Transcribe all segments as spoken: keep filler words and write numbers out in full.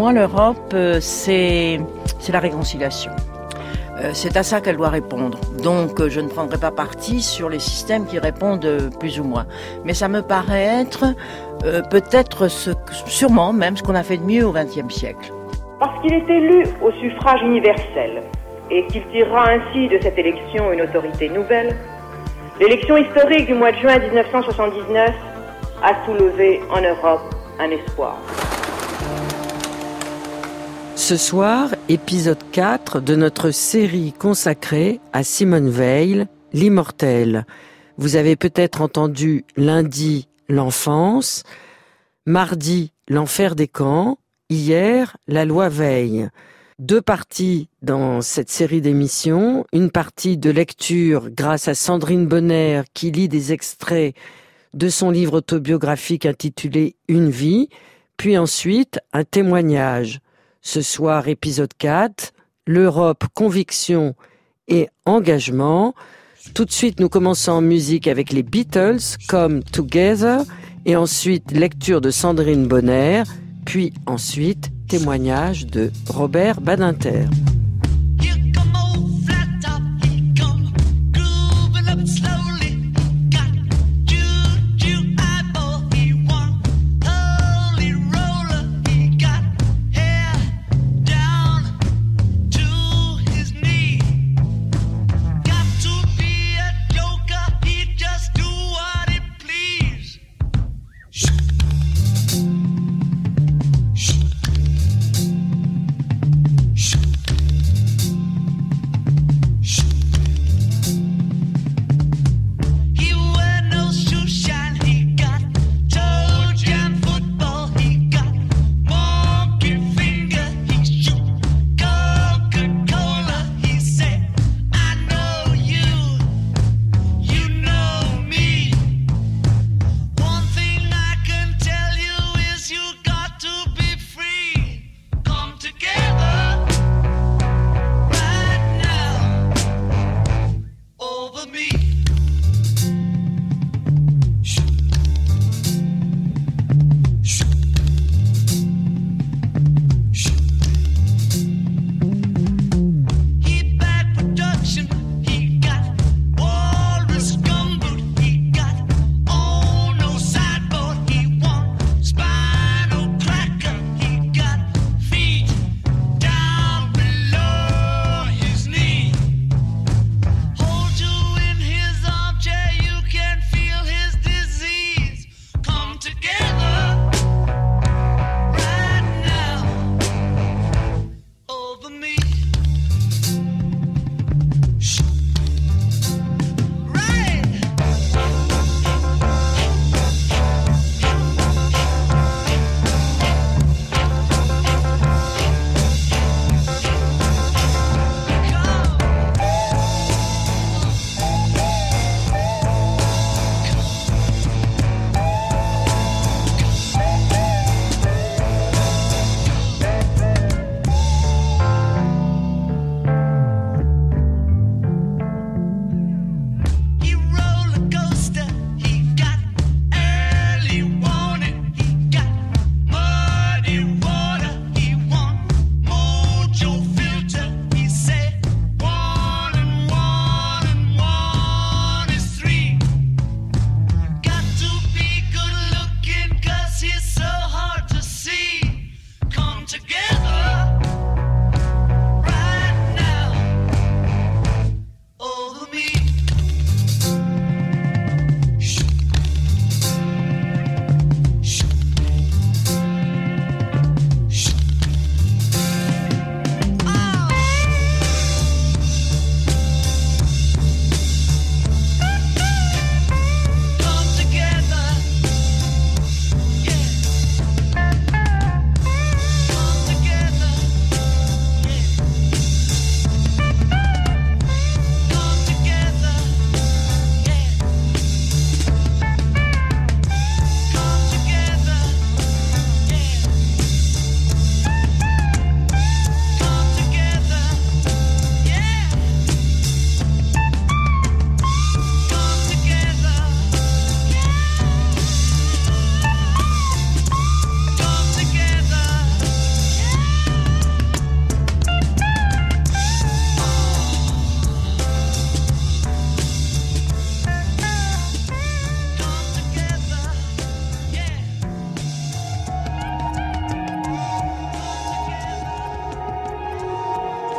moi, l'Europe, euh, c'est, c'est la réconciliation. Euh, c'est à ça qu'elle doit répondre. Donc, euh, je ne prendrai pas parti sur les systèmes qui répondent euh, plus ou moins. Mais ça me paraît être euh, peut-être, ce, sûrement même, ce qu'on a fait de mieux au vingtième siècle. Parce qu'il est élu au suffrage universel et qu'il tirera ainsi de cette élection une autorité nouvelle, l'élection historique du mois de juin dix-neuf cent soixante-dix-neuf a soulevé en Europe un espoir. Ce soir, épisode quatre de notre série consacrée à Simone Veil, l'immortelle. Vous avez peut-être entendu lundi l'enfance, mardi l'enfer des camps, hier la loi Veil. Deux parties dans cette série d'émissions, une partie de lecture grâce à Sandrine Bonner qui lit des extraits de son livre autobiographique intitulé « Une vie », puis ensuite un témoignage. Ce soir, épisode quatre, l'Europe, conviction et engagement. Tout de suite, nous commençons en musique avec les Beatles, Come Together, et ensuite lecture de Sandrine Bonner, puis ensuite témoignage de Robert Badinter.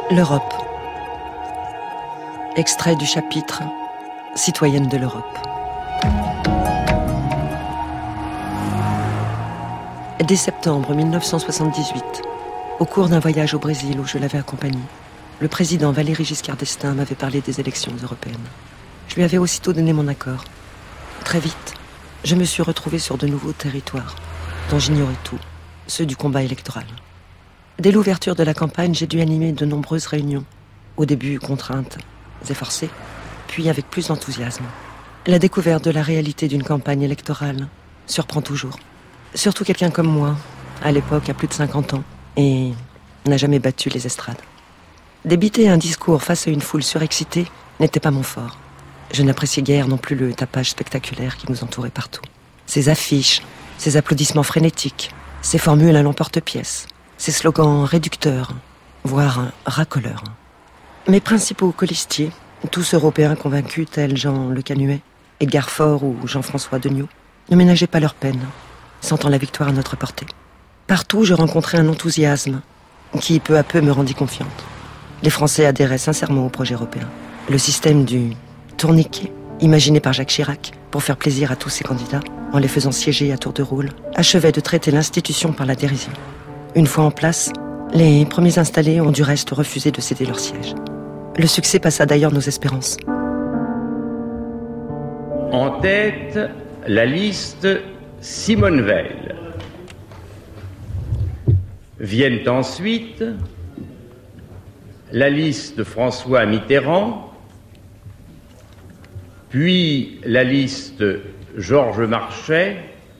L'Europe. Extrait du chapitre « Citoyenne de l'Europe ». Dès septembre mille neuf cent soixante-dix-huit, au cours d'un voyage au Brésil où je l'avais accompagné, le président Valéry Giscard d'Estaing m'avait parlé des élections européennes. Je lui avais aussitôt donné mon accord. Très vite, je me suis retrouvée sur de nouveaux territoires, dont j'ignorais tout, ceux du combat électoral. Dès l'ouverture de la campagne, j'ai dû animer de nombreuses réunions, au début contraintes et forcées, puis avec plus d'enthousiasme. La découverte de la réalité d'une campagne électorale surprend toujours. Surtout quelqu'un comme moi, à l'époque à plus de cinquante ans, et n'a jamais battu les estrades. Débiter un discours face à une foule surexcitée n'était pas mon fort. Je n'appréciais guère non plus le tapage spectaculaire qui nous entourait partout. Ces affiches, ces applaudissements frénétiques, ces formules à l'emporte-pièce, ces slogans réducteurs, voire racoleurs. Mes principaux colistiers, tous européens convaincus tels Jean Le Canuet, Edgar Faure ou Jean-François Degnaud, ne ménageaient pas leur peine, sentant la victoire à notre portée. Partout, je rencontrais un enthousiasme qui, peu à peu, me rendit confiante. Les Français adhéraient sincèrement au projet européen. Le système du tourniquet, imaginé par Jacques Chirac pour faire plaisir à tous ses candidats, en les faisant siéger à tour de rôle, achevait de traiter l'institution par la dérision. Une fois en place, les premiers installés ont du reste refusé de céder leur siège. Le succès passa d'ailleurs nos espérances. En tête, la liste Simone Veil. Viennent ensuite la liste François Mitterrand, puis la liste Georges Marchais,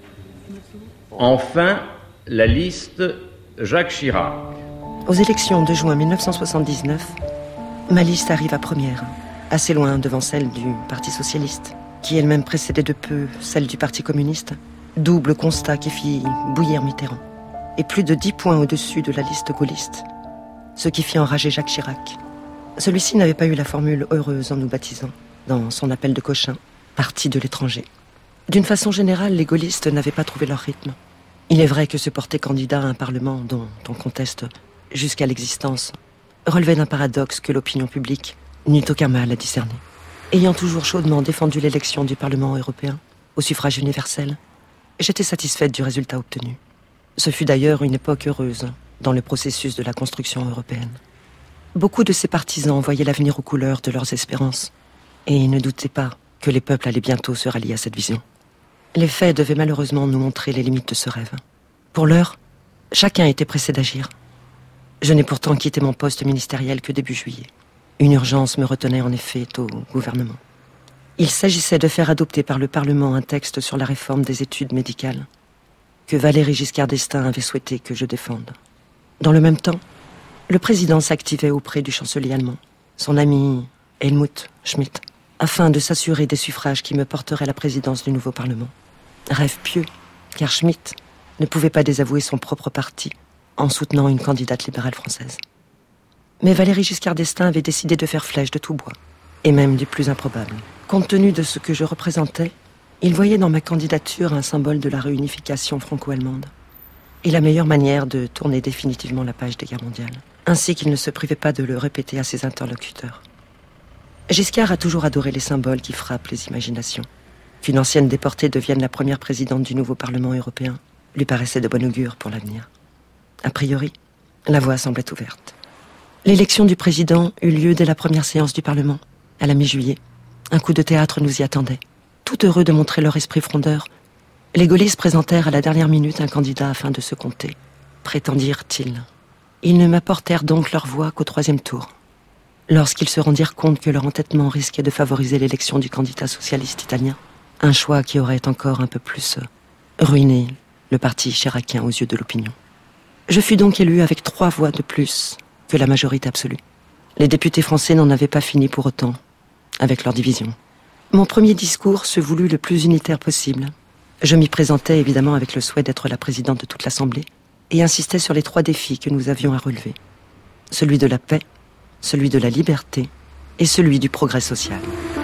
enfin la liste Jacques Chirac. Aux élections de juin mille neuf cent soixante-dix-neuf, ma liste arrive à première, assez loin devant celle du Parti socialiste, qui elle-même précédait de peu celle du Parti communiste, double constat qui fit bouillir Mitterrand, et plus de dix points au-dessus de la liste gaulliste, ce qui fit enrager Jacques Chirac. Celui-ci n'avait pas eu la formule heureuse en nous baptisant, dans son appel de Cochin, parti de l'étranger. D'une façon générale, les gaullistes n'avaient pas trouvé leur rythme. Il est vrai que se porter candidat à un parlement dont on conteste jusqu'à l'existence relevait d'un paradoxe que l'opinion publique n'eut aucun mal à discerner. Ayant toujours chaudement défendu l'élection du Parlement européen au suffrage universel, j'étais satisfaite du résultat obtenu. Ce fut d'ailleurs une époque heureuse dans le processus de la construction européenne. Beaucoup de ses partisans voyaient l'avenir aux couleurs de leurs espérances et ne doutaient pas que les peuples allaient bientôt se rallier à cette vision. Les faits devaient malheureusement nous montrer les limites de ce rêve. Pour l'heure, chacun était pressé d'agir. Je n'ai pourtant quitté mon poste ministériel que début juillet. Une urgence me retenait en effet au gouvernement. Il s'agissait de faire adopter par le Parlement un texte sur la réforme des études médicales que Valéry Giscard d'Estaing avait souhaité que je défende. Dans le même temps, le président s'activait auprès du chancelier allemand, son ami Helmut Schmidt, afin de s'assurer des suffrages qui me porteraient à la présidence du nouveau Parlement. Rêve pieux, car Schmidt ne pouvait pas désavouer son propre parti en soutenant une candidate libérale française. Mais Valéry Giscard d'Estaing avait décidé de faire flèche de tout bois, et même du plus improbable. Compte tenu de ce que je représentais, il voyait dans ma candidature un symbole de la réunification franco-allemande et la meilleure manière de tourner définitivement la page des guerres mondiales, ainsi qu'il ne se privait pas de le répéter à ses interlocuteurs. Giscard a toujours adoré les symboles qui frappent les imaginations. Qu'une ancienne déportée devienne la première présidente du nouveau Parlement européen lui paraissait de bon augure pour l'avenir. A priori, la voie semblait ouverte. L'élection du président eut lieu dès la première séance du Parlement, à la mi-juillet. Un coup de théâtre nous y attendait. Tout heureux de montrer leur esprit frondeur, les gaullistes présentèrent à la dernière minute un candidat afin de se compter, prétendirent-ils. Ils ne m'apportèrent donc leur voix qu'au troisième tour, lorsqu'ils se rendirent compte que leur entêtement risquait de favoriser l'élection du candidat socialiste italien, un choix qui aurait encore un peu plus ruiné le parti chiracien aux yeux de l'opinion. Je fus donc élu avec trois voix de plus que la majorité absolue. Les députés français n'en avaient pas fini pour autant avec leur division. Mon premier discours se voulut le plus unitaire possible. Je m'y présentais évidemment avec le souhait d'être la présidente de toute l'Assemblée et insistais sur les trois défis que nous avions à relever. Celui de la paix, celui de la liberté et celui du progrès social.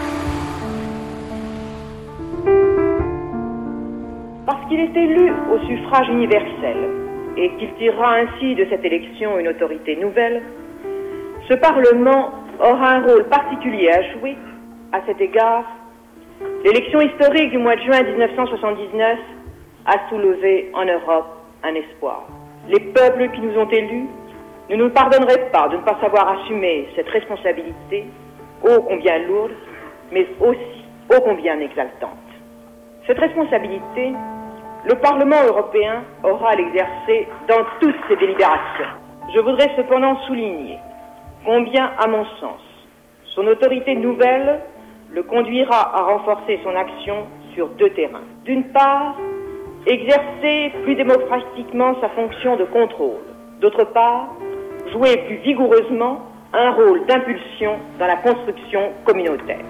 Parce qu'il est élu au suffrage universel et qu'il tirera ainsi de cette élection une autorité nouvelle, Ce Parlement aura un rôle particulier à jouer. À cet égard, l'élection historique du mois de juin mille neuf cent soixante-dix-neuf a soulevé en Europe un espoir. Les peuples qui nous ont élus ne nous pardonneraient pas de ne pas savoir assumer cette responsabilité, ô combien lourde, mais aussi ô combien exaltante. Cette responsabilité, le Parlement européen aura à l'exercer dans toutes ses délibérations. Je voudrais cependant souligner combien, à mon sens, son autorité nouvelle le conduira à renforcer son action sur deux terrains. D'une part, exercer plus démocratiquement sa fonction de contrôle. D'autre part, jouer plus vigoureusement un rôle d'impulsion dans la construction communautaire.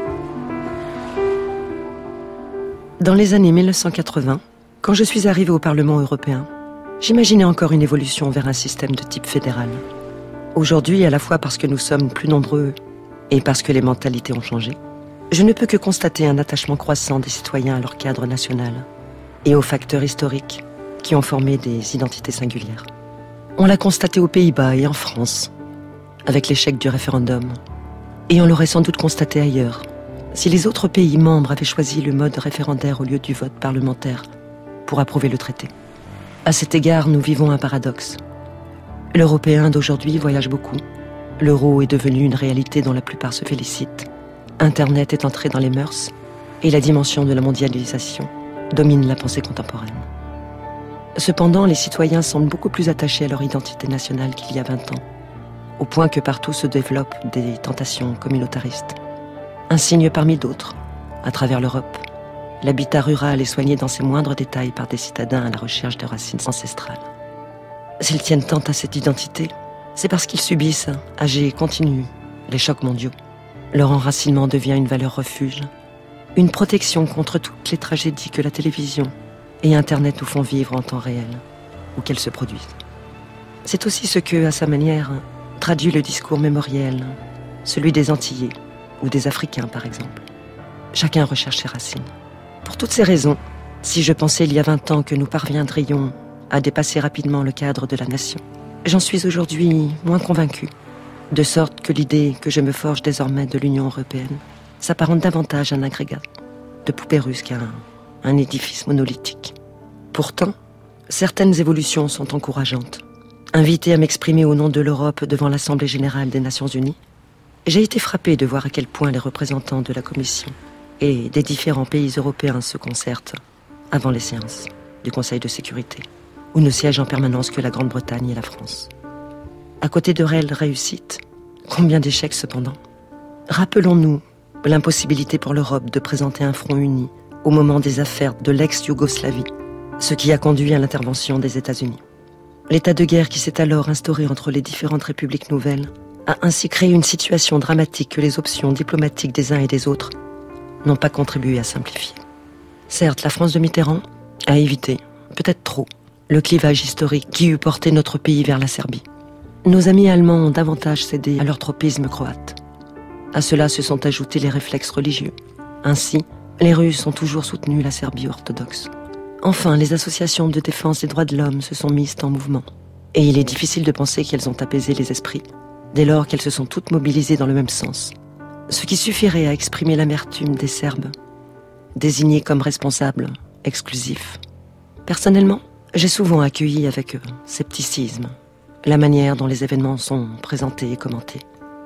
Dans les années mille neuf cent quatre-vingts, quand je suis arrivée au Parlement européen, j'imaginais encore une évolution vers un système de type fédéral. Aujourd'hui, à la fois parce que nous sommes plus nombreux et parce que les mentalités ont changé, je ne peux que constater un attachement croissant des citoyens à leur cadre national et aux facteurs historiques qui ont formé des identités singulières. On l'a constaté aux Pays-Bas et en France, avec l'échec du référendum, et on l'aurait sans doute constaté ailleurs, si les autres pays membres avaient choisi le mode référendaire au lieu du vote parlementaire pour approuver le traité. À cet égard, nous vivons un paradoxe. L'Européen d'aujourd'hui voyage beaucoup. L'euro est devenu une réalité dont la plupart se félicitent. Internet est entré dans les mœurs et la dimension de la mondialisation domine la pensée contemporaine. Cependant, les citoyens semblent beaucoup plus attachés à leur identité nationale qu'il y a vingt ans, au point que partout se développent des tentations communautaristes. Un signe parmi d'autres, à travers l'Europe, l'habitat rural est soigné dans ses moindres détails par des citadins à la recherche de racines ancestrales. S'ils tiennent tant à cette identité, c'est parce qu'ils subissent, âgés et continus, les chocs mondiaux. Leur enracinement devient une valeur refuge, une protection contre toutes les tragédies que la télévision et Internet nous font vivre en temps réel, ou qu'elles se produisent. C'est aussi ce que, à sa manière, traduit le discours mémoriel, celui des Antillais ou des Africains par exemple. Chacun recherche ses racines. Pour toutes ces raisons, si je pensais il y a vingt ans que nous parviendrions à dépasser rapidement le cadre de la nation, j'en suis aujourd'hui moins convaincue, de sorte que l'idée que je me forge désormais de l'Union européenne s'apparente davantage à un agrégat de poupées russes qu'à un, un édifice monolithique. Pourtant, certaines évolutions sont encourageantes. Invitée à m'exprimer au nom de l'Europe devant l'Assemblée générale des Nations unies, j'ai été frappée de voir à quel point les représentants de la Commission et des différents pays européens se concertent avant les séances du Conseil de sécurité, où ne siègent en permanence que la Grande-Bretagne et la France. À côté de réelles réussites, combien d'échecs cependant? Rappelons-nous l'impossibilité pour l'Europe de présenter un front uni au moment des affaires de l'ex-Yougoslavie, ce qui a conduit à l'intervention des États-Unis. L'état de guerre qui s'est alors instauré entre les différentes républiques nouvelles a ainsi créé une situation dramatique que les options diplomatiques des uns et des autres n'ont pas contribué à simplifier. Certes, la France de Mitterrand a évité, peut-être trop, le clivage historique qui eût porté notre pays vers la Serbie. Nos amis allemands ont davantage cédé à leur tropisme croate. À cela se sont ajoutés les réflexes religieux. Ainsi, les Russes ont toujours soutenu la Serbie orthodoxe. Enfin, les associations de défense des droits de l'homme se sont mises en mouvement. Et il est difficile de penser qu'elles ont apaisé les esprits, dès lors qu'elles se sont toutes mobilisées dans le même sens. Ce qui suffirait à exprimer l'amertume des Serbes, désignés comme responsables exclusifs. Personnellement, j'ai souvent accueilli avec scepticisme la manière dont les événements sont présentés et commentés.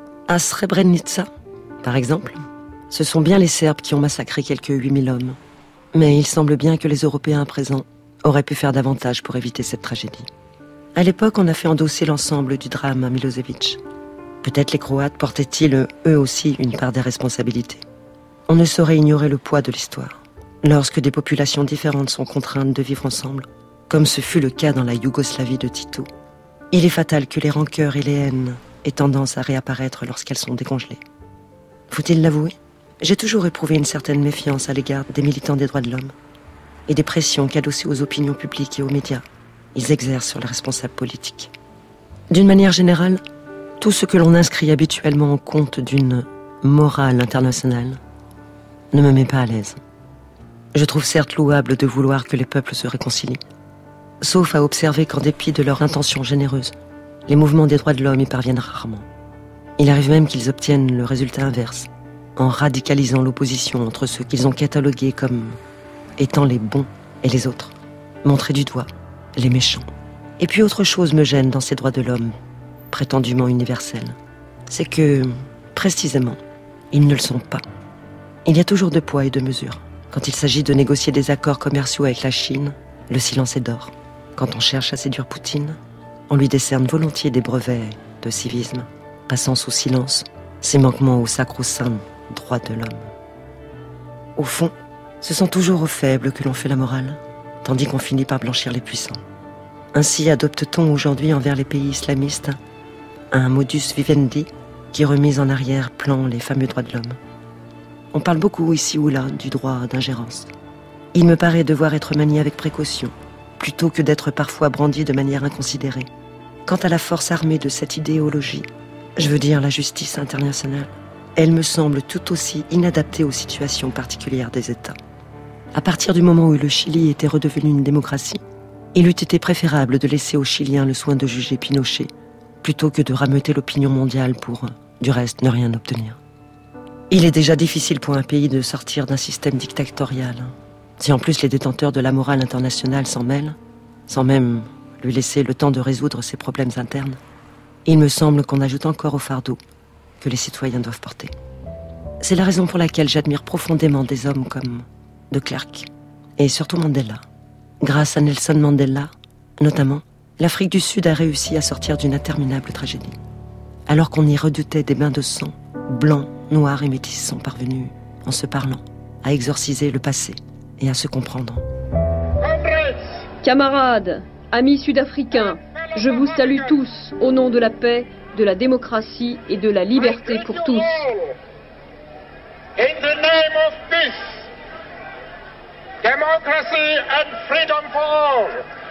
À Srebrenica, par exemple, ce sont bien les Serbes qui ont massacré quelques huit mille hommes. Mais il semble bien que les Européens présents auraient pu faire davantage pour éviter cette tragédie. À l'époque, on a fait endosser l'ensemble du drame à Milosevic. Peut-être les Croates portaient-ils, eux aussi, une part des responsabilités. On ne saurait ignorer le poids de l'histoire. Lorsque des populations différentes sont contraintes de vivre ensemble, comme ce fut le cas dans la Yougoslavie de Tito, il est fatal que les rancœurs et les haines aient tendance à réapparaître lorsqu'elles sont décongelées. Faut-il l'avouer? J'ai toujours éprouvé une certaine méfiance à l'égard des militants des droits de l'homme et des pressions qu'adossées aux opinions publiques et aux médias, ils exercent sur les responsables politiques. D'une manière générale, tout ce que l'on inscrit habituellement au compte d'une morale internationale ne me met pas à l'aise. Je trouve certes louable de vouloir que les peuples se réconcilient, sauf à observer qu'en dépit de leur intention généreuse, les mouvements des droits de l'homme y parviennent rarement. Il arrive même qu'ils obtiennent le résultat inverse, en radicalisant l'opposition entre ceux qu'ils ont catalogués comme étant les bons et les autres, montrés du doigt, les méchants. Et puis autre chose me gêne dans ces droits de l'homme, prétendument universels, c'est que, précisément, ils ne le sont pas. Il y a toujours deux poids et deux mesures. Quand il s'agit de négocier des accords commerciaux avec la Chine, le silence est d'or. Quand on cherche à séduire Poutine, on lui décerne volontiers des brevets de civisme, passant sous silence ses manquements au sacro-saint droit de l'homme. Au fond, ce sont toujours aux faibles que l'on fait la morale, tandis qu'on finit par blanchir les puissants. Ainsi adopte-t-on aujourd'hui envers les pays islamistes un modus vivendi qui remise en arrière-plan les fameux droits de l'homme. On parle beaucoup ici ou là du droit d'ingérence. Il me paraît devoir être manié avec précaution, plutôt que d'être parfois brandi de manière inconsidérée. Quant à la force armée de cette idéologie, je veux dire la justice internationale, elle me semble tout aussi inadaptée aux situations particulières des États. À partir du moment où le Chili était redevenu une démocratie, il eût été préférable de laisser aux Chiliens le soin de juger Pinochet, plutôt que de rameuter l'opinion mondiale pour, du reste, ne rien obtenir. Il est déjà difficile pour un pays de sortir d'un système dictatorial. Si en plus les détenteurs de la morale internationale s'en mêlent, sans même lui laisser le temps de résoudre ses problèmes internes, il me semble qu'on ajoute encore au fardeau que les citoyens doivent porter. C'est la raison pour laquelle j'admire profondément des hommes comme de Klerk et surtout Mandela. Grâce à Nelson Mandela, notamment, l'Afrique du Sud a réussi à sortir d'une interminable tragédie. Alors qu'on y redoutait des bains de sang, blancs, noirs et métis sont parvenus, en se parlant, à exorciser le passé et à se comprendre. Camarades, amis sud-africains, je vous salue tous au nom de la paix, de la démocratie et de la liberté pour tous. In the name of peace, democracy and freedom for all.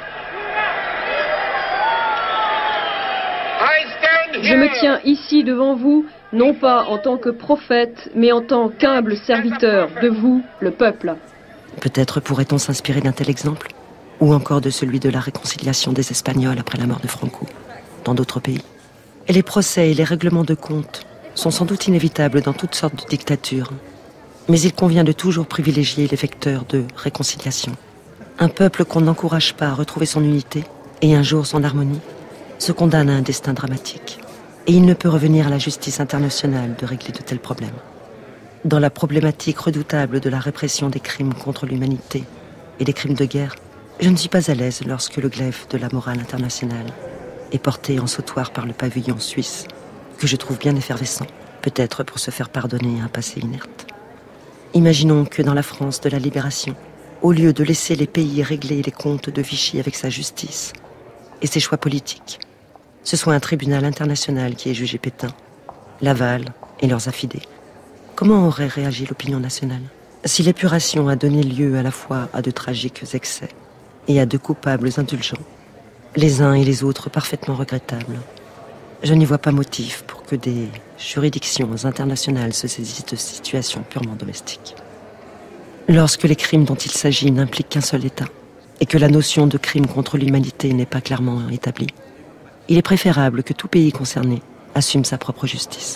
I stand here. Je me tiens ici devant vous, non pas en tant que prophète, mais en tant qu'humble serviteur de vous, le peuple. Peut-être pourrait-on s'inspirer d'un tel exemple, ou encore de celui de la réconciliation des Espagnols après la mort de Franco, dans d'autres pays. Et les procès et les règlements de compte sont sans doute inévitables dans toutes sortes de dictatures. Mais il convient de toujours privilégier les vecteurs de réconciliation. Un peuple qu'on n'encourage pas à retrouver son unité, et un jour son harmonie, se condamne à un destin dramatique. Et il ne peut revenir à la justice internationale de régler de tels problèmes. Dans la problématique redoutable de la répression des crimes contre l'humanité et des crimes de guerre, je ne suis pas à l'aise lorsque le glaive de la morale internationale est porté en sautoir par le pavillon suisse, que je trouve bien effervescent, peut-être pour se faire pardonner un passé inerte. Imaginons que dans la France de la Libération, au lieu de laisser les pays régler les comptes de Vichy avec sa justice et ses choix politiques, ce soit un tribunal international qui ait jugé Pétain, Laval et leurs affidés. Comment aurait réagi l'opinion nationale si l'épuration a donné lieu à la fois à de tragiques excès et à de coupables indulgents, les uns et les autres parfaitement regrettables? Je n'y vois pas motif pour que des juridictions internationales se saisissent de situations purement domestiques. Lorsque les crimes dont il s'agit n'impliquent qu'un seul État, et que la notion de crime contre l'humanité n'est pas clairement établie, il est préférable que tout pays concerné assume sa propre justice.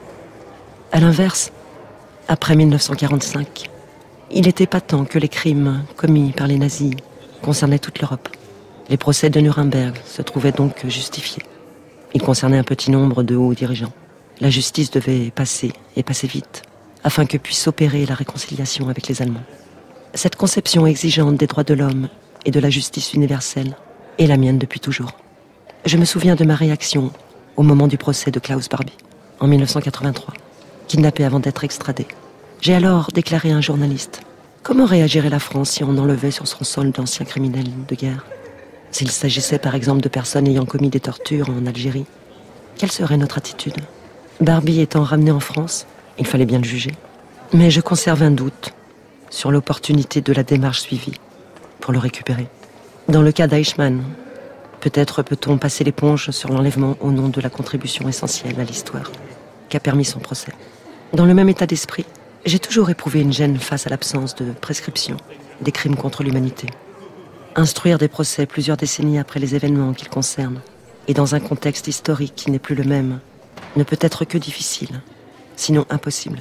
À l'inverse, après mille neuf cent quarante-cinq, il était patent que les crimes commis par les nazis concernaient toute l'Europe. Les procès de Nuremberg se trouvaient donc justifiés. Ils concernaient un petit nombre de hauts dirigeants. La justice devait passer, et passer vite, afin que puisse s'opérer la réconciliation avec les Allemands. Cette conception exigeante des droits de l'homme et de la justice universelle est la mienne depuis toujours. Je me souviens de ma réaction au moment du procès de Klaus Barbie, en mille neuf cent quatre-vingt-trois, kidnappé avant d'être extradé. J'ai alors déclaré à un journaliste: comment réagirait la France si on enlevait sur son sol d'anciens criminels de guerre? S'il s'agissait par exemple de personnes ayant commis des tortures en Algérie, quelle serait notre attitude? Barbie étant ramené en France, il fallait bien le juger. Mais je conserve un doute sur l'opportunité de la démarche suivie pour le récupérer. Dans le cas d'Eichmann, peut-être peut-on passer l'éponge sur l'enlèvement au nom de la contribution essentielle à l'histoire qu'a permis son procès. Dans le même état d'esprit, j'ai toujours éprouvé une gêne face à l'absence de prescription des crimes contre l'humanité. Instruire des procès plusieurs décennies après les événements qu'ils concernent, et dans un contexte historique qui n'est plus le même, ne peut être que difficile, sinon impossible.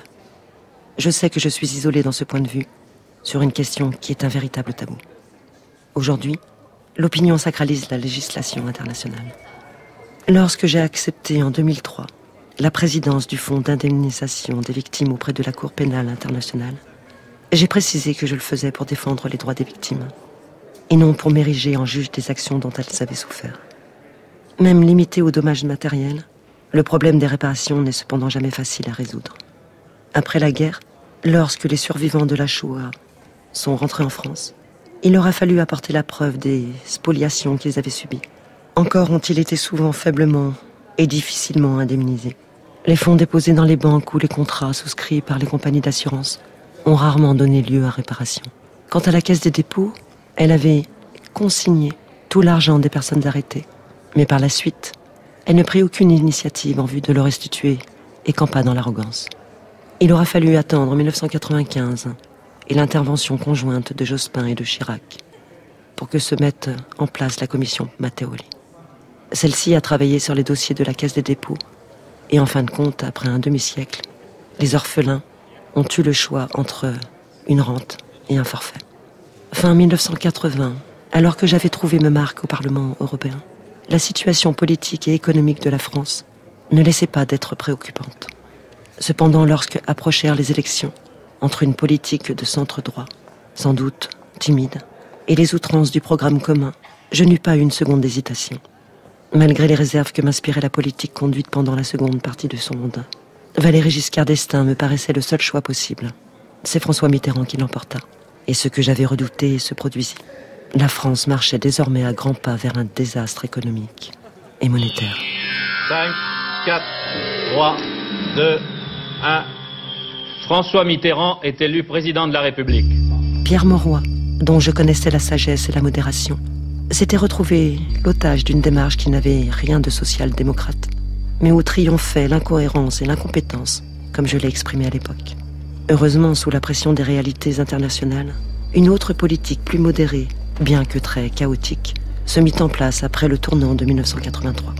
Je sais que je suis isolée dans ce point de vue, sur une question qui est un véritable tabou. Aujourd'hui, l'opinion sacralise la législation internationale. Lorsque j'ai accepté en deux mille trois la présidence du Fonds d'indemnisation des victimes auprès de la Cour pénale internationale, j'ai précisé que je le faisais pour défendre les droits des victimes, et non pour m'ériger en juge des actions dont elles avaient souffert. Même limité aux dommages matériels, le problème des réparations n'est cependant jamais facile à résoudre. Après la guerre, lorsque les survivants de la Shoah sont rentrés en France, il leur a fallu apporter la preuve des spoliations qu'ils avaient subies. Encore ont-ils été souvent faiblement et difficilement indemnisés. Les fonds déposés dans les banques ou les contrats souscrits par les compagnies d'assurance ont rarement donné lieu à réparation. Quant à la Caisse des dépôts, elle avait consigné tout l'argent des personnes arrêtées. Mais par la suite, elle ne prit aucune initiative en vue de le restituer et campa dans l'arrogance. Il aura fallu attendre mille neuf cent quatre-vingt-quinze et l'intervention conjointe de Jospin et de Chirac pour que se mette en place la commission Matteoli. Celle-ci a travaillé sur les dossiers de la Caisse des dépôts et en fin de compte, après un demi-siècle, les orphelins ont eu le choix entre une rente et un forfait. Fin mille neuf cent quatre-vingts, alors que j'avais trouvé ma marque au Parlement européen, la situation politique et économique de la France ne laissait pas d'être préoccupante. Cependant, lorsque approchèrent les élections, entre une politique de centre-droit, sans doute timide, et les outrances du programme commun, je n'eus pas une seconde d'hésitation. Malgré les réserves que m'inspirait la politique conduite pendant la seconde partie de son mandat, Valéry Giscard d'Estaing me paraissait le seul choix possible. C'est François Mitterrand qui l'emporta. Et ce que j'avais redouté se produisit. La France marchait désormais à grands pas vers un désastre économique et monétaire. cinq, quatre, trois, deux, un. François Mitterrand est élu président de la République. Pierre Mauroy, dont je connaissais la sagesse et la modération, s'était retrouvé l'otage d'une démarche qui n'avait rien de social-démocrate, mais où triomphaient l'incohérence et l'incompétence, comme je l'ai exprimé à l'époque. Heureusement, sous la pression des réalités internationales, une autre politique plus modérée, bien que très chaotique, se mit en place après le tournant de mille neuf cent quatre-vingt-trois.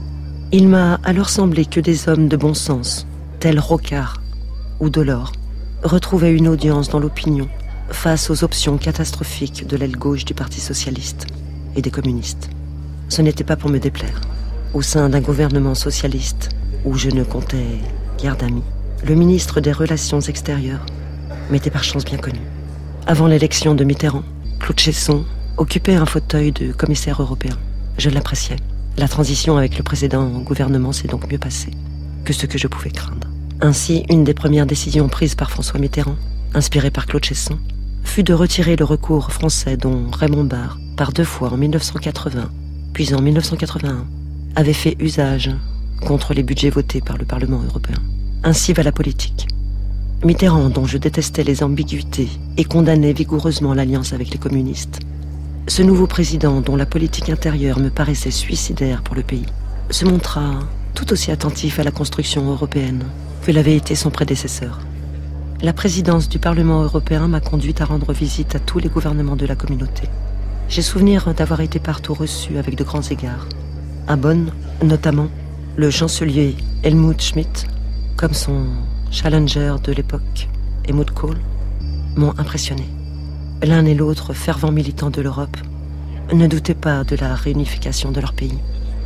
Il m'a alors semblé que des hommes de bon sens, tels Rocard ou Delors, retrouvaient une audience dans l'opinion face aux options catastrophiques de l'aile gauche du Parti socialiste et des communistes. Ce n'était pas pour me déplaire. Au sein d'un gouvernement socialiste où je ne comptais guère d'amis, le ministre des Relations extérieures m'était par chance bien connu. Avant l'élection de Mitterrand, Claude Chesson occupait un fauteuil de commissaire européen. Je l'appréciais. La transition avec le précédent gouvernement s'est donc mieux passée que ce que je pouvais craindre. Ainsi, une des premières décisions prises par François Mitterrand, inspirée par Claude Chesson, fut de retirer le recours français dont Raymond Barre, par deux fois en mille neuf cent quatre-vingts, puis en mille neuf cent quatre-vingt-un, avait fait usage contre les budgets votés par le Parlement européen. Ainsi va la politique. Mitterrand, dont je détestais les ambiguïtés et condamnais vigoureusement l'alliance avec les communistes, ce nouveau président dont la politique intérieure me paraissait suicidaire pour le pays, se montra tout aussi attentif à la construction européenne que l'avait été son prédécesseur. La présidence du Parlement européen m'a conduite à rendre visite à tous les gouvernements de la communauté. J'ai souvenir d'avoir été partout reçu avec de grands égards. À Bonn, notamment, le chancelier Helmut Schmidt, comme son challenger de l'époque, Helmut Kohl, m'ont impressionné. L'un et l'autre, fervents militants de l'Europe, ne doutaient pas de la réunification de leur pays.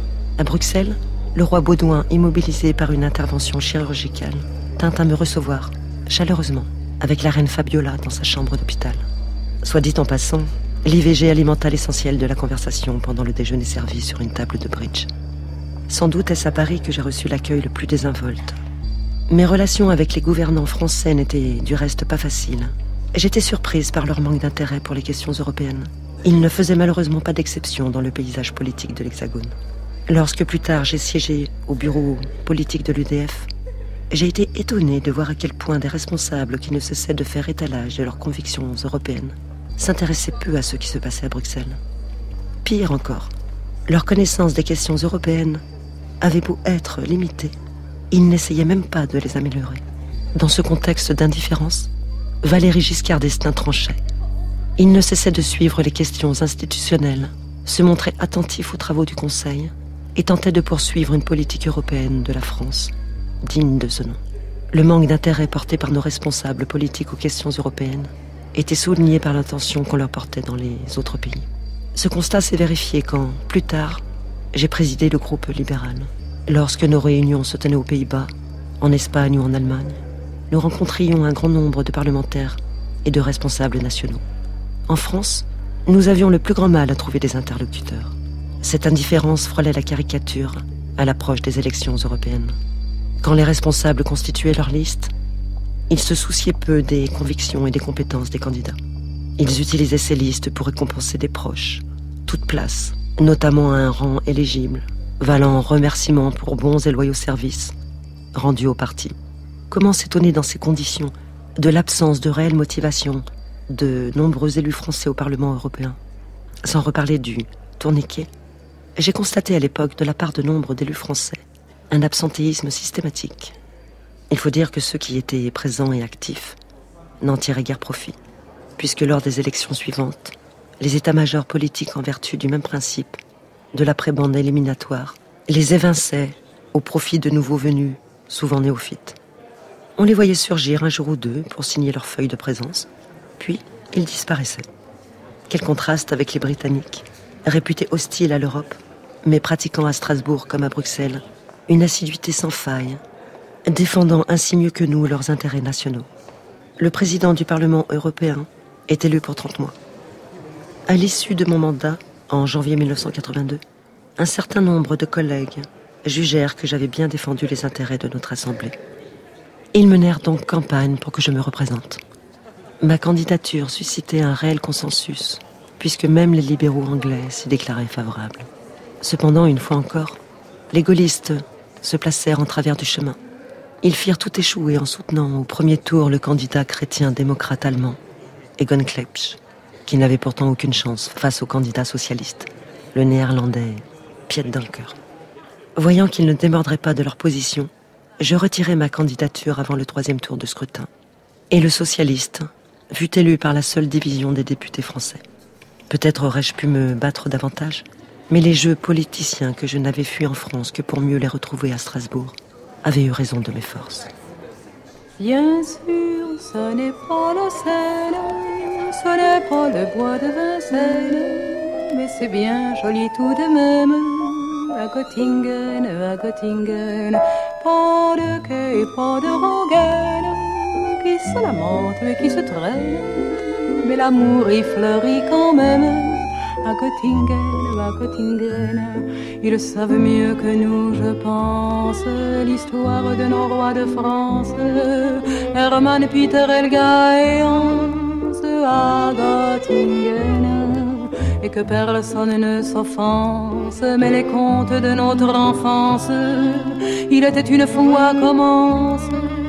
À Bruxelles, le roi Baudouin, immobilisé par une intervention chirurgicale, tint à me recevoir, chaleureusement, avec la reine Fabiola dans sa chambre d'hôpital. Soit dit en passant, l'I V G alimenta l'essentiel de la conversation pendant le déjeuner servi sur une table de bridge. Sans doute est-ce à Paris que j'ai reçu l'accueil le plus désinvolte. Mes relations avec les gouvernants français n'étaient du reste pas faciles. J'étais surprise par leur manque d'intérêt pour les questions européennes. Ils ne faisaient malheureusement pas d'exception dans le paysage politique de l'Hexagone. Lorsque plus tard j'ai siégé au bureau politique de l'U D F, j'ai été étonnée de voir à quel point des responsables qui ne cessaient de faire étalage de leurs convictions européennes s'intéressaient peu à ce qui se passait à Bruxelles. Pire encore, leur connaissance des questions européennes avait beau être limitée, ils n'essayaient même pas de les améliorer. Dans ce contexte d'indifférence, Valéry Giscard d'Estaing tranchait. Il ne cessait de suivre les questions institutionnelles, se montrait attentif aux travaux du Conseil et tentait de poursuivre une politique européenne de la France digne de ce nom. Le manque d'intérêt porté par nos responsables politiques aux questions européennes était souligné par l'attention qu'on leur portait dans les autres pays. Ce constat s'est vérifié quand, plus tard, j'ai présidé le groupe libéral. Lorsque nos réunions se tenaient aux Pays-Bas, en Espagne ou en Allemagne, nous rencontrions un grand nombre de parlementaires et de responsables nationaux. En France, nous avions le plus grand mal à trouver des interlocuteurs. Cette indifférence frôlait la caricature à l'approche des élections européennes. Quand les responsables constituaient leur liste, ils se souciaient peu des convictions et des compétences des candidats. Ils utilisaient ces listes pour récompenser des proches, toute place, notamment à un rang éligible, valant remerciements pour bons et loyaux services rendus au parti. Comment s'étonner dans ces conditions de l'absence de réelle motivation de nombreux élus français au Parlement européen? Sans reparler du tourniquet, j'ai constaté à l'époque de la part de nombre d'élus français un absentéisme systématique. Il faut dire que ceux qui étaient présents et actifs n'en tiraient guère profit, puisque lors des élections suivantes, les états-majors politiques, en vertu du même principe de la prébande éliminatoire, les évinçaient au profit de nouveaux venus, souvent néophytes. On les voyait surgir un jour ou deux pour signer leur feuille de présence, puis ils disparaissaient. Quel contraste avec les Britanniques, réputés hostiles à l'Europe, mais pratiquant à Strasbourg comme à Bruxelles une assiduité sans faille, défendant ainsi mieux que nous leurs intérêts nationaux. Le président du Parlement européen est élu pour trente mois. À l'issue de mon mandat, en janvier mille neuf cent quatre-vingt-deux, un certain nombre de collègues jugèrent que j'avais bien défendu les intérêts de notre Assemblée. Ils menèrent donc campagne pour que je me représente. Ma candidature suscitait un réel consensus, puisque même les libéraux anglais s'y déclaraient favorables. Cependant, une fois encore, les gaullistes se placèrent en travers du chemin. Ils firent tout échouer en soutenant au premier tour le candidat chrétien-démocrate allemand, Egon Klepsch, qui n'avait pourtant aucune chance face au candidat socialiste, le néerlandais Piet Donker. Voyant qu'ils ne démordraient pas de leur position, je retirai ma candidature avant le troisième tour de scrutin. Et le socialiste fut élu par la seule division des députés français. Peut-être aurais-je pu me battre davantage, mais les jeux politiciens que je n'avais fui en France que pour mieux les retrouver à Strasbourg avaient eu raison de mes forces. Bien sûr, ce n'est pas la Seine, ce n'est pas le bois de Vincennes, mais c'est bien joli tout de même, à Göttingen, à Göttingen. Pas de quai, pas de rengaine, qui se lamente et qui se traîne, mais l'amour y fleurit quand même. À Göttingen, à Göttingen, ils savent mieux que nous, je pense, l'histoire de nos rois de France, Hermann, Peter, Helga et Hans, à Göttingen, et que personne ne s'offense, mais les contes de notre enfance, il était une fois commence.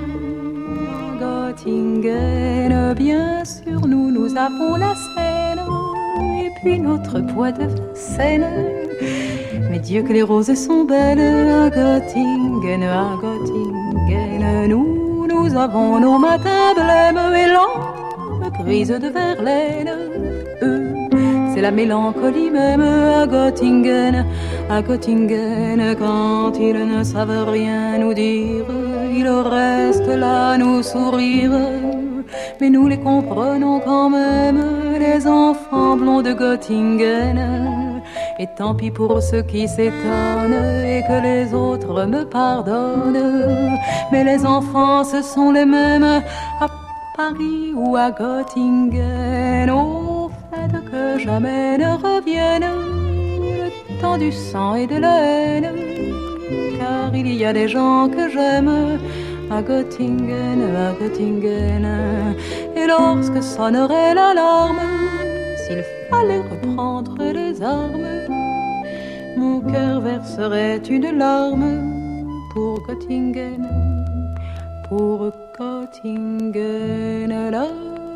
À Göttingen, bien sûr, nous, nous avons la Seine, puis notre bois de Vincennes. Mais Dieu que les roses sont belles à Göttingen, à Göttingen. Nous, nous avons nos matins blêmes et lampes grises de Verlaine. Eux, c'est la mélancolie même à Göttingen, à Göttingen. Quand ils ne savent rien nous dire, ils restent là nous sourire. Mais nous les comprenons quand même, les enfants blonds de Göttingen. Et tant pis pour ceux qui s'étonnent et que les autres me pardonnent. Mais les enfants, ce sont les mêmes à Paris ou à Göttingen. Au fait que jamais ne revienne le temps du sang et de la haine. Car il y a des gens que j'aime à Göttingen, à Göttingen. Et lorsque sonnerait l'alarme, s'il fallait reprendre les armes, mon cœur verserait une larme pour Göttingen, pour Göttingen. La, la,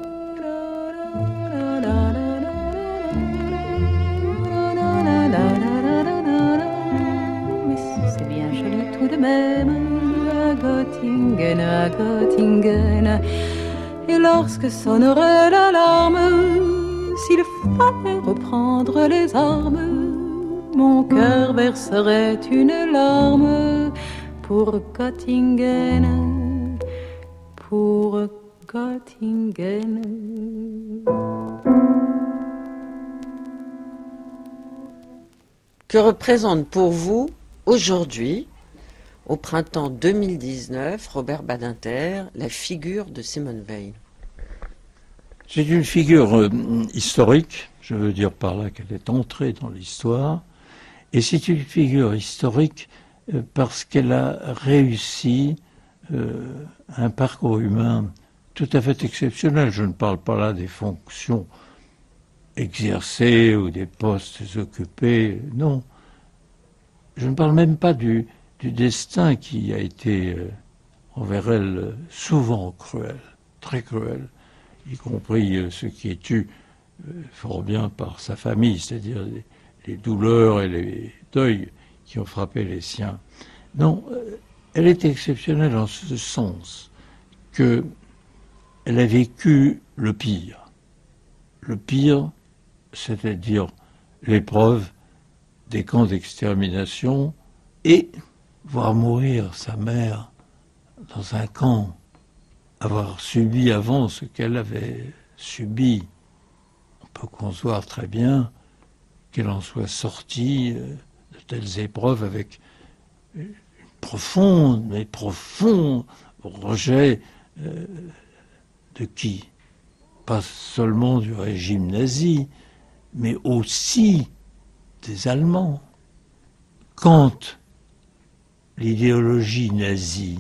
la, la, la. Mais c'est bien joli tout de même. Göttingen, à Göttingen. Et lorsque sonnerait l'alarme, s'il fallait reprendre les armes, mon cœur verserait une larme pour Göttingen, pour Göttingen. Que représente pour vous, aujourd'hui, au printemps deux mille dix-neuf, Robert Badinter, la figure de Simone Veil? C'est une figure euh, historique, je veux dire par là qu'elle est entrée dans l'histoire, et c'est une figure historique euh, parce qu'elle a réussi euh, un parcours humain tout à fait exceptionnel. Je ne parle pas là des fonctions exercées ou des postes occupés, non. Je ne parle même pas du, du destin qui a été euh, envers elle souvent cruel, très cruel, y compris euh, ce qui est tu euh, fort bien par sa famille, c'est-à-dire les, les douleurs et les deuils qui ont frappé les siens. Non, euh, elle est exceptionnelle en ce sens que elle a vécu le pire. Le pire, c'est-à-dire l'épreuve des camps d'extermination et voir mourir sa mère dans un camp, avoir subi avant ce qu'elle avait subi. On peut concevoir très bien qu'elle en soit sortie de telles épreuves avec une profonde, mais profond rejet euh, de qui? Pas seulement du régime nazi, mais aussi des Allemands. Quand l'idéologie nazie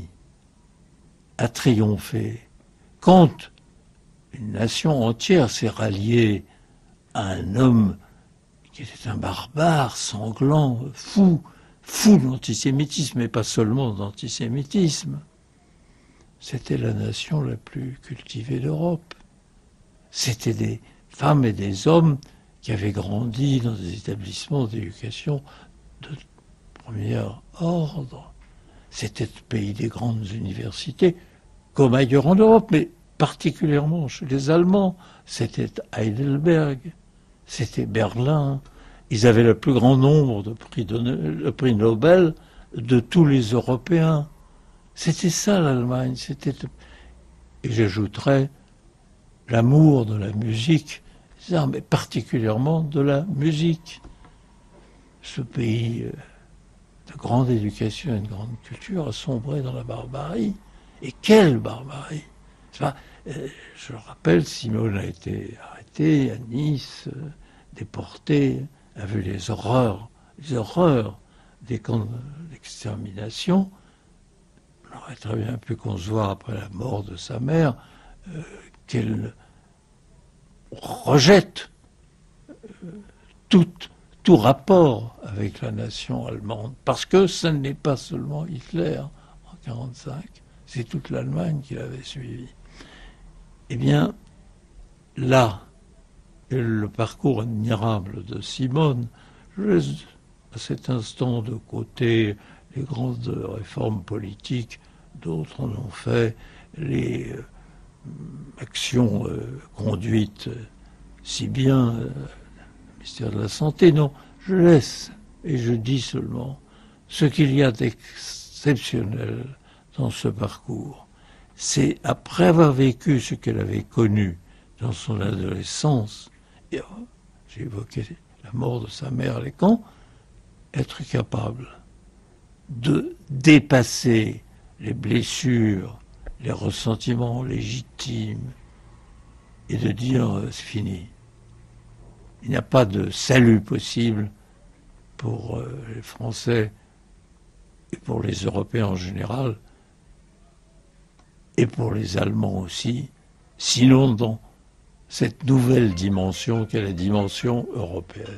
a triomphé, quand une nation entière s'est ralliée à un homme qui était un barbare, sanglant, fou, fou d'antisémitisme, mais pas seulement d'antisémitisme, c'était la nation la plus cultivée d'Europe. C'était des femmes et des hommes qui avaient grandi dans des établissements d'éducation de premier ordre. C'était le pays des grandes universités, comme ailleurs en Europe, mais particulièrement chez les Allemands. C'était Heidelberg, c'était Berlin. Ils avaient le plus grand nombre de prix, de, le prix Nobel de tous les Européens. C'était ça l'Allemagne. C'était, et j'ajouterais l'amour de la musique, mais particulièrement de la musique. Ce pays de grande éducation et de grande culture a sombré dans la barbarie. Et quelle barbarie! Pas, euh, je le rappelle, Simone a été arrêtée à Nice, euh, déportée, a vu les horreurs, les horreurs des camps d'extermination. On aurait très bien pu concevoir après la mort de sa mère euh, qu'elle rejette euh, tout, tout rapport avec la nation allemande, parce que ce n'est pas seulement Hitler en mille neuf cent quarante-cinq, c'est toute l'Allemagne qui l'avait suivi. Eh bien, là, le parcours admirable de Simone, je laisse à cet instant de côté les grandes réformes politiques, d'autres en ont fait, les euh, actions euh, conduites euh, si bien, euh, le ministère de la Santé, non, je laisse et je dis seulement ce qu'il y a d'exceptionnel dans ce parcours. C'est après avoir vécu ce qu'elle avait connu dans son adolescence, et oh, j'ai évoqué la mort de sa mère à les camps, être capable de dépasser les blessures, les ressentiments légitimes, et de dire euh, c'est fini. Il n'y a pas de salut possible pour euh, les Français et pour les Européens en général, et pour les Allemands aussi, sinon dans cette nouvelle dimension qu'est la dimension européenne.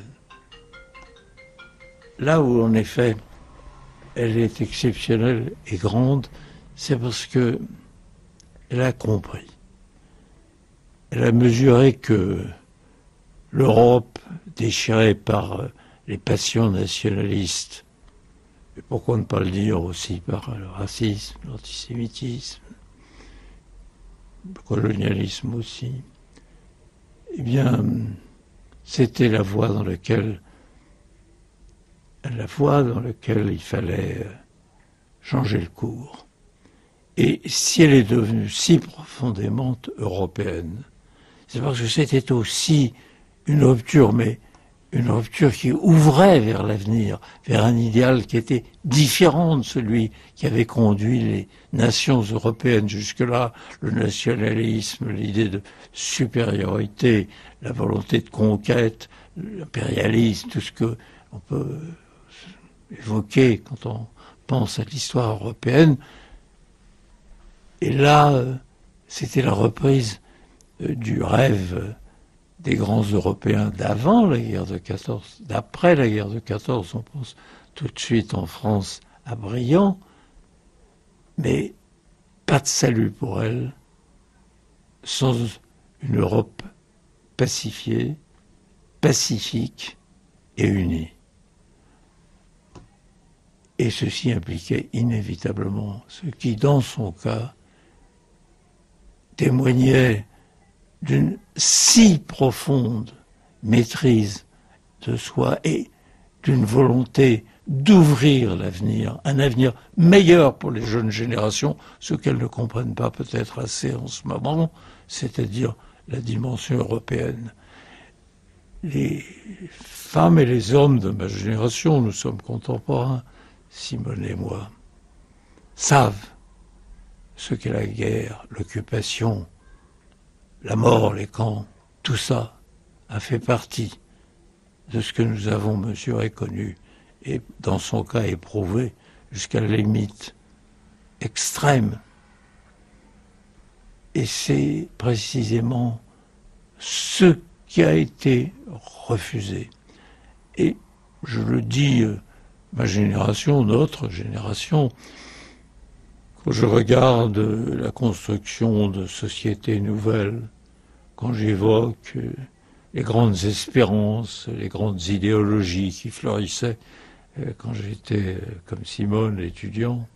Là où, en effet, elle est exceptionnelle et grande, c'est parce que elle a compris. Elle a mesuré que l'Europe, déchirée par les passions nationalistes, et pourquoi ne pas le dire aussi par le racisme, l'antisémitisme, le colonialisme aussi, eh bien, c'était la voie dans laquelle, la voie dans laquelle il fallait changer le cours. Et si elle est devenue si profondément européenne, c'est parce que c'était aussi une rupture, mais une rupture qui ouvrait vers l'avenir, vers un idéal qui était différent de celui qui avait conduit les nations européennes jusque-là, le nationalisme, l'idée de supériorité, la volonté de conquête, l'impérialisme, tout ce que on peut évoquer quand on pense à l'histoire européenne. Et là, c'était la reprise du rêve des grands Européens d'avant la guerre de quatorze, d'après la guerre de quatorze, on pense tout de suite en France à Briand, mais pas de salut pour elle sans une Europe pacifiée, pacifique et unie. Et ceci impliquait inévitablement ce qui, dans son cas, témoignait d'une si profonde maîtrise de soi et d'une volonté d'ouvrir l'avenir, un avenir meilleur pour les jeunes générations, ce qu'elles ne comprennent pas peut-être assez en ce moment, c'est-à-dire la dimension européenne. Les femmes et les hommes de ma génération, nous sommes contemporains, Simone et moi, savent ce qu'est la guerre, l'occupation, la mort, les camps, tout ça a fait partie de ce que nous avons mesuré, connu, et dans son cas éprouvé jusqu'à la limite extrême. Et c'est précisément ce qui a été refusé. Et je le dis, ma génération, notre génération, quand je regarde la construction de sociétés nouvelles, quand j'évoque les grandes espérances, les grandes idéologies qui fleurissaient quand j'étais, comme Simone, étudiant,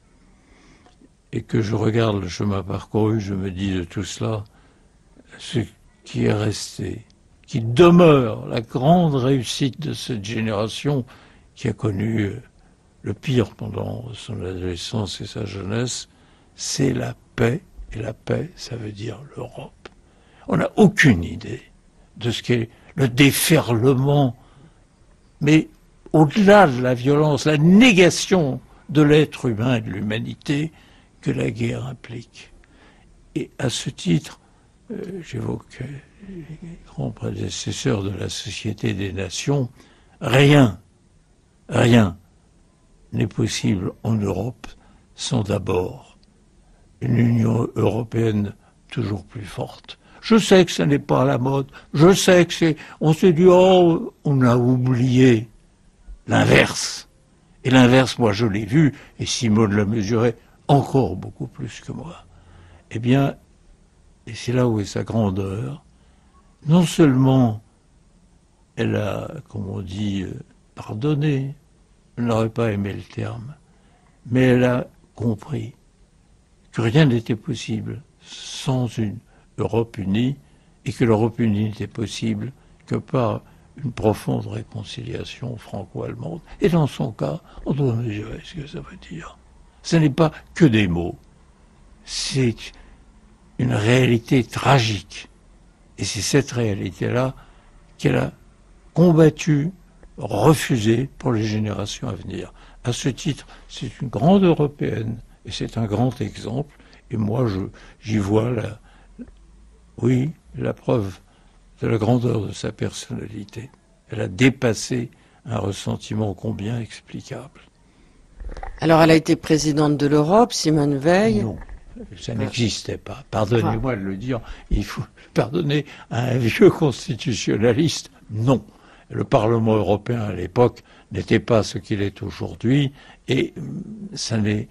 et que je regarde le chemin parcouru, je me dis de tout cela, ce qui est resté, qui demeure la grande réussite de cette génération qui a connu le pire pendant son adolescence et sa jeunesse, c'est la paix, et la paix, ça veut dire l'Europe. On n'a aucune idée de ce qu'est le déferlement, mais au-delà de la violence, la négation de l'être humain et de l'humanité que la guerre implique. Et à ce titre, euh, j'évoque les grands prédécesseurs de la Société des Nations, rien, rien n'est possible en Europe sans d'abord une Union européenne toujours plus forte. Je sais que ce n'est pas à la mode, je sais que c'est... On s'est dit, oh, on a oublié l'inverse. Et l'inverse, moi je l'ai vu, et Simone l'a mesuré encore beaucoup plus que moi. Eh bien, et c'est là où est sa grandeur, non seulement elle a, comme on dit, pardonné, je n'aurais pas aimé le terme, mais elle a compris que rien n'était possible sans une Europe unie, et que l'Europe unie n'était possible que par une profonde réconciliation franco-allemande. Et dans son cas, on doit mesurer ce que ça veut dire. Ce n'est pas que des mots, c'est une réalité tragique. Et c'est cette réalité-là qu'elle a combattue, refusée pour les générations à venir. À ce titre, c'est une grande européenne, et c'est un grand exemple, et moi je, j'y vois la, oui, la preuve de la grandeur de sa personnalité. Elle a dépassé un ressentiment combien explicable. Alors elle a été présidente de l'Europe, Simone Veil. Non, ça n'existait pas. Pardonnez-moi de le dire, il faut pardonner à un vieux constitutionnaliste. Non, le Parlement européen à l'époque n'était pas ce qu'il est aujourd'hui, et ça n'est...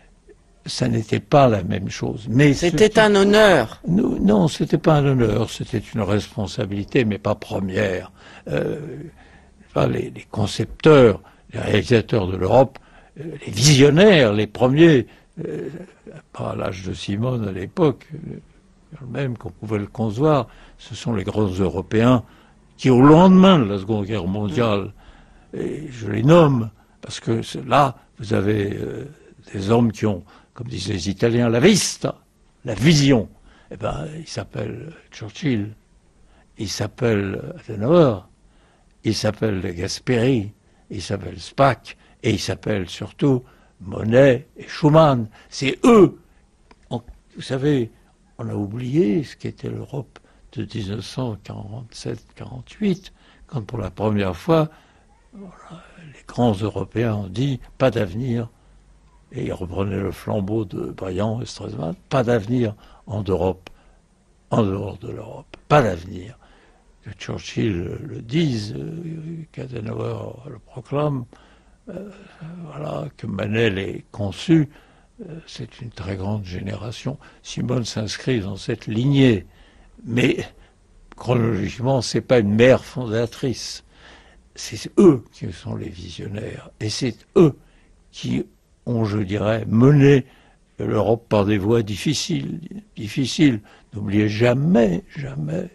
ça n'était pas la même chose. Mais c'était ce... un honneur. Non, non, c'était pas un honneur, c'était une responsabilité, mais pas première. Euh, les, les concepteurs, les réalisateurs de l'Europe, euh, les visionnaires, les premiers, euh, pas à l'âge de Simone à l'époque, euh, même qu'on pouvait le concevoir, ce sont les grands Européens qui, au lendemain de la Seconde Guerre mondiale, et je les nomme, parce que là, vous avez... Euh, des hommes qui ont, comme disent les Italiens, la vista, la vision. Eh ben, il s'appelle Churchill, il s'appelle Adenauer, il s'appelle De Gasperi, il s'appelle Spaak, et il s'appelle surtout Monnet et Schuman. C'est eux. On, vous savez, on a oublié ce qu'était l'Europe de dix-neuf cent quarante-sept quarante-huit, quand pour la première fois, voilà, les grands Européens ont dit « pas d'avenir ». Et ils reprenaient le flambeau de Briand et Stresemann, « pas d'avenir en Europe, en dehors de l'Europe, pas d'avenir ». Que Churchill le dise, qu'Adenauer le proclame, euh, voilà, que Manel ait conçu, euh, c'est une très grande génération. Simone s'inscrit dans cette lignée, mais chronologiquement, c'est pas une mère fondatrice. C'est eux qui sont les visionnaires, et c'est eux qui ont, je dirais, mené l'Europe par des voies difficiles. difficiles. N'oubliez jamais, jamais,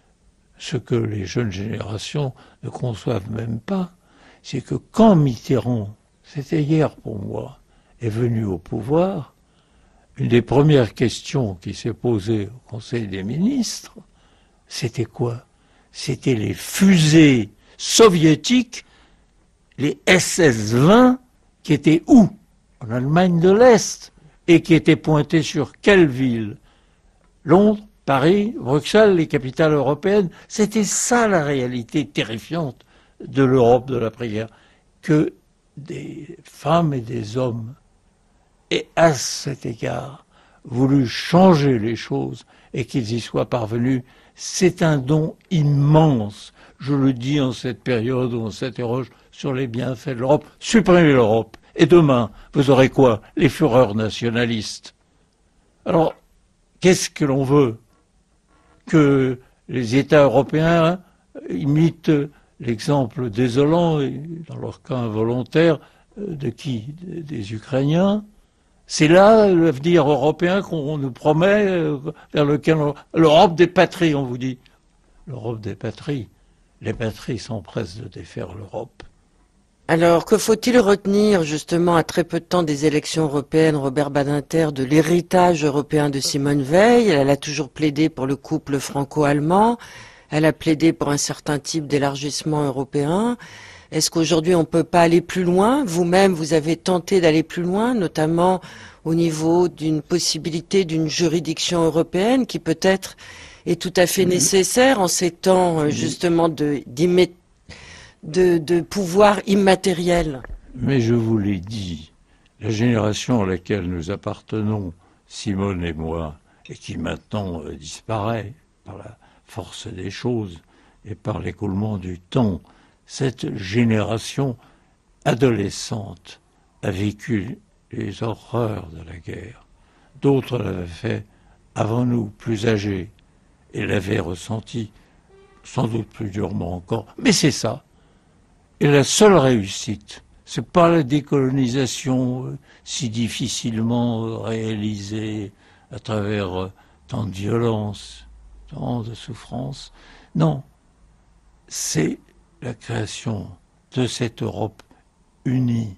ce que les jeunes générations ne conçoivent même pas, c'est que quand Mitterrand, c'était hier pour moi, est venu au pouvoir, une des premières questions qui s'est posée au Conseil des ministres, c'était quoi? C'était les fusées soviétiques, les S S vingt, qui étaient où? En Allemagne de l'Est, et qui étaient pointées sur quelle ville? Londres, Paris, Bruxelles, les capitales européennes. C'était ça la réalité terrifiante de l'Europe de l'après-guerre, que des femmes et des hommes aient à cet égard voulu changer les choses et qu'ils y soient parvenus. C'est un don immense. Je le dis en cette période où on s'interroge sur les bienfaits de l'Europe. Supprimez l'Europe. Et demain, vous aurez quoi? Les fureurs nationalistes. Alors, qu'est-ce que l'on veut? Que les États européens imitent l'exemple désolant, et dans leur cas involontaire, de qui? Des Ukrainiens. C'est là l'avenir européen qu'on nous promet, vers lequel on... L'Europe des patries, on vous dit. L'Europe des patries. Les patries s'empressent de défaire l'Europe. Alors, que faut-il retenir, justement, à très peu de temps des élections européennes, Robert Badinter, de l'héritage européen de Simone Veil? Elle a toujours plaidé pour le couple franco-allemand. Elle a plaidé pour un certain type d'élargissement européen. Est-ce qu'aujourd'hui, on ne peut pas aller plus loin? Vous-même, vous avez tenté d'aller plus loin, notamment au niveau d'une possibilité d'une juridiction européenne qui peut-être est tout à fait nécessaire en ces temps, justement, de, d'immédiat De, de pouvoir immatériel. Mais je vous l'ai dit, la génération à laquelle nous appartenons, Simone et moi, et qui maintenant euh, disparaît par la force des choses et par l'écoulement du temps, cette génération adolescente a vécu les horreurs de la guerre. D'autres l'avaient fait avant nous, plus âgés, et l'avaient ressenti sans doute plus durement encore. Mais c'est ça. Et la seule réussite, c'est pas la décolonisation euh, si difficilement euh, réalisée à travers euh, tant de violence, tant de souffrance. Non, c'est la création de cette Europe unie,